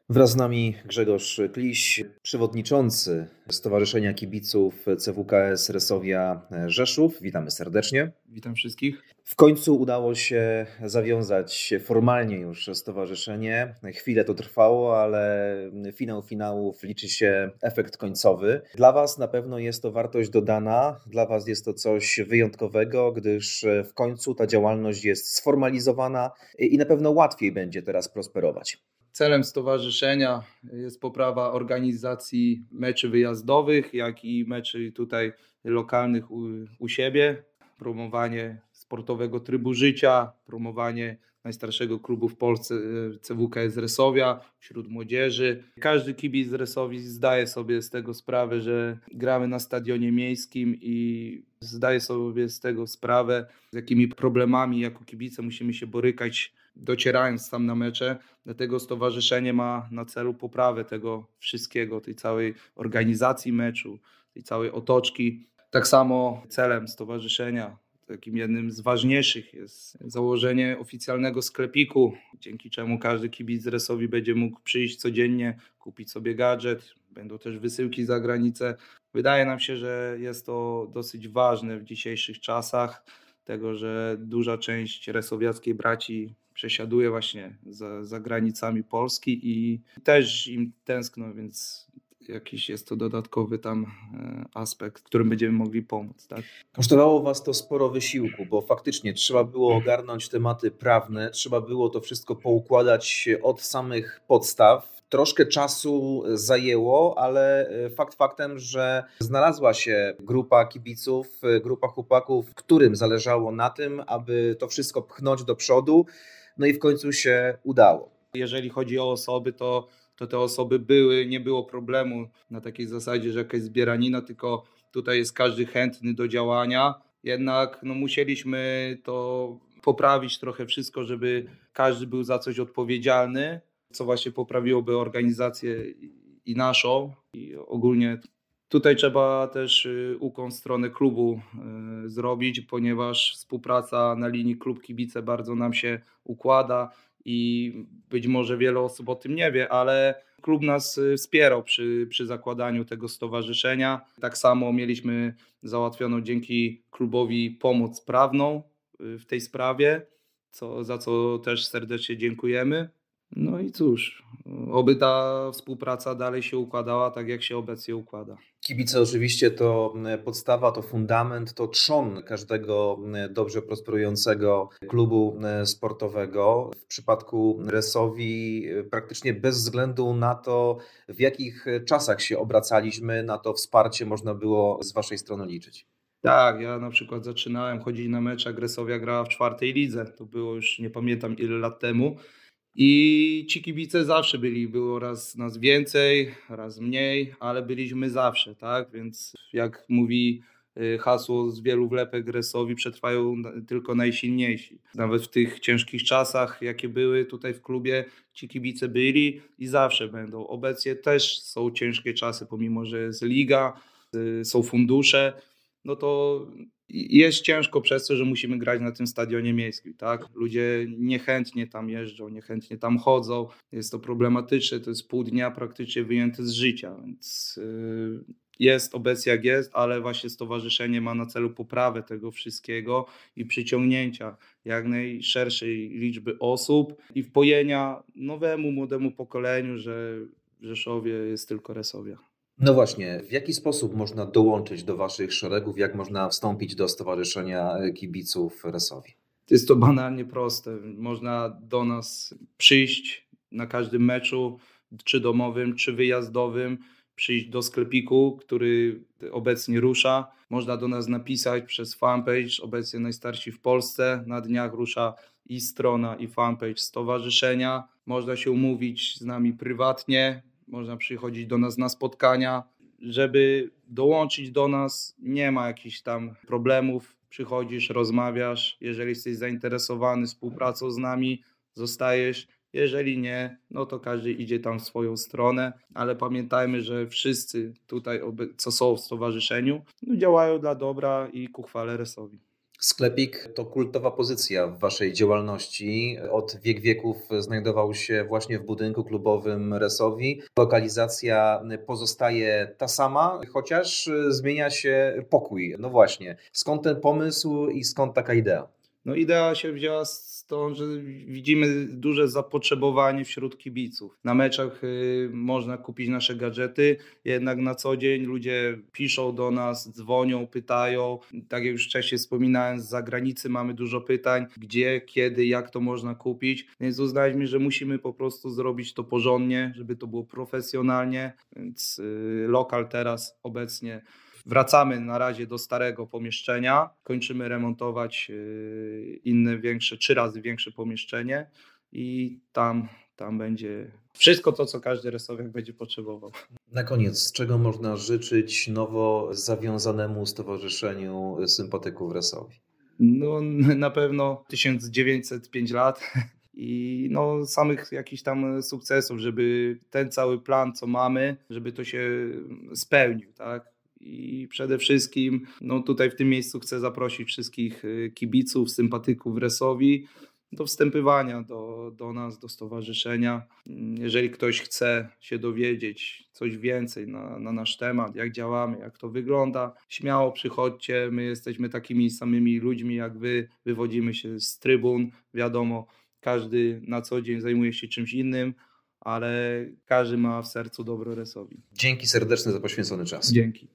Wraz z nami Grzegorz Kliś, przewodniczący Stowarzyszenia Kibiców CWKS Resowia Rzeszów. Witamy serdecznie. Witam wszystkich. W końcu udało się zawiązać formalnie już stowarzyszenie. Chwilę to trwało, ale finał finałów liczy się efekt końcowy. Dla Was na pewno jest to wartość dodana, dla Was jest to coś wyjątkowego, gdyż w końcu ta działalność jest sformalizowana i na pewno łatwiej będzie teraz prosperować. Celem stowarzyszenia jest poprawa organizacji meczy wyjazdowych, jak i meczy tutaj lokalnych u siebie, promowanie sportowego trybu życia, promowanie najstarszego klubu w Polsce CWKS Resowia wśród młodzieży. Każdy kibic z Resowi zdaje sobie z tego sprawę, że gramy na stadionie miejskim i zdaje sobie z tego sprawę, z jakimi problemami jako kibice musimy się borykać, docierając tam na mecze. Dlatego stowarzyszenie ma na celu poprawę tego wszystkiego, tej całej organizacji meczu, tej całej otoczki. Tak samo celem stowarzyszenia, takim jednym z ważniejszych, jest założenie oficjalnego sklepiku, dzięki czemu każdy kibic z Resowi będzie mógł przyjść codziennie, kupić sobie gadżet. Będą też wysyłki za granicę. Wydaje nam się, że jest to dosyć ważne w dzisiejszych czasach, tego, że duża część resowiackiej braci przesiaduje właśnie za granicami Polski i też im tęskno, więc jakiś jest to dodatkowy tam aspekt, którym będziemy mogli pomóc. Tak? Kosztowało Was to sporo wysiłku, bo faktycznie trzeba było ogarnąć tematy prawne, trzeba było to wszystko poukładać od samych podstaw. Troszkę czasu zajęło, ale fakt faktem, że znalazła się grupa kibiców, grupa chłopaków, którym zależało na tym, aby to wszystko pchnąć do przodu, no i w końcu się udało. Jeżeli chodzi o osoby, to te osoby były, nie było problemu na takiej zasadzie, że jakaś zbieranina, tylko tutaj jest każdy chętny do działania. Jednak musieliśmy to poprawić trochę wszystko, żeby każdy był za coś odpowiedzialny, co właśnie poprawiłoby organizację i naszą. I ogólnie tutaj trzeba też ukłon w stronę klubu zrobić, ponieważ współpraca na linii klub-kibice bardzo nam się układa i być może wiele osób o tym nie wie, ale klub nas wspierał przy zakładaniu tego stowarzyszenia. Tak samo mieliśmy załatwioną dzięki klubowi pomoc prawną w tej sprawie, za co też serdecznie dziękujemy. No i cóż, oby ta współpraca dalej się układała tak, jak się obecnie układa. Kibice oczywiście to podstawa, to fundament, to trzon każdego dobrze prosperującego klubu sportowego. W przypadku Resowi praktycznie bez względu na to, w jakich czasach się obracaliśmy, na to wsparcie można było z Waszej strony liczyć. Tak, ja na przykład zaczynałem chodzić na mecze, jak Resowia grała w 4. lidze. To było już nie pamiętam ile lat temu. I ci kibice zawsze byli, było raz nas więcej, raz mniej, ale byliśmy zawsze, tak? Więc jak mówi hasło z wielu wlepek Resowi, przetrwają tylko najsilniejsi. Nawet w tych ciężkich czasach, jakie były tutaj w klubie, ci kibice byli i zawsze będą. Obecnie też są ciężkie czasy, pomimo że jest liga, są fundusze, no to jest ciężko przez to, że musimy grać na tym stadionie miejskim, tak? Ludzie niechętnie tam jeżdżą, niechętnie tam chodzą. Jest to problematyczne, to jest pół dnia praktycznie wyjęte z życia, więc jest obecnie jak jest, ale właśnie stowarzyszenie ma na celu poprawę tego wszystkiego i przyciągnięcia jak najszerszej liczby osób i wpojenia nowemu, młodemu pokoleniu, że w Rzeszowie jest tylko Resowia. No właśnie, w jaki sposób można dołączyć do Waszych szeregów, jak można wstąpić do Stowarzyszenia Kibiców Resowi? Jest to banalnie proste. Można do nas przyjść na każdym meczu, czy domowym, czy wyjazdowym, przyjść do sklepiku, który obecnie rusza. Można do nas napisać przez fanpage, obecnie najstarsi w Polsce. Na dniach rusza i strona, i fanpage stowarzyszenia. Można się umówić z nami prywatnie, można przychodzić do nas na spotkania. Żeby dołączyć do nas, nie ma jakichś tam problemów. Przychodzisz, rozmawiasz, jeżeli jesteś zainteresowany współpracą z nami, zostajesz. Jeżeli nie, no to każdy idzie tam w swoją stronę, ale pamiętajmy, że wszyscy tutaj, co są w stowarzyszeniu, działają dla dobra i ku chwale Resowi. Sklepik to kultowa pozycja w waszej działalności. Od wieków znajdował się właśnie w budynku klubowym Resowi. Lokalizacja pozostaje ta sama, chociaż zmienia się pokój. No właśnie, skąd ten pomysł i skąd taka idea? No idea się wzięła stąd, że widzimy duże zapotrzebowanie wśród kibiców. Na meczach można kupić nasze gadżety, jednak na co dzień ludzie piszą do nas, dzwonią, pytają. Tak jak już wcześniej wspominałem, z zagranicy mamy dużo pytań, gdzie, kiedy, jak to można kupić. Więc uznaliśmy, że musimy po prostu zrobić to porządnie, żeby to było profesjonalnie. Więc lokal teraz obecnie wracamy na razie do starego pomieszczenia, kończymy remontować inne większe, 3 razy większe pomieszczenie i tam będzie wszystko to, co każdy resowiak będzie potrzebował. Na koniec, czego można życzyć nowo zawiązanemu Stowarzyszeniu Sympatyków Resowi? No na pewno 1905 lat i no samych jakichś tam sukcesów, żeby ten cały plan, co mamy, żeby to się spełnił, tak? I przede wszystkim no tutaj w tym miejscu chcę zaprosić wszystkich kibiców, sympatyków Resowi do wstępywania do nas, do stowarzyszenia. Jeżeli ktoś chce się dowiedzieć coś więcej na nasz temat, jak działamy, jak to wygląda, śmiało przychodźcie. My jesteśmy takimi samymi ludźmi jak wy, wywodzimy się z trybun. Wiadomo, każdy na co dzień zajmuje się czymś innym, ale każdy ma w sercu dobro Resowi. Dzięki serdeczne za poświęcony czas. Dzięki.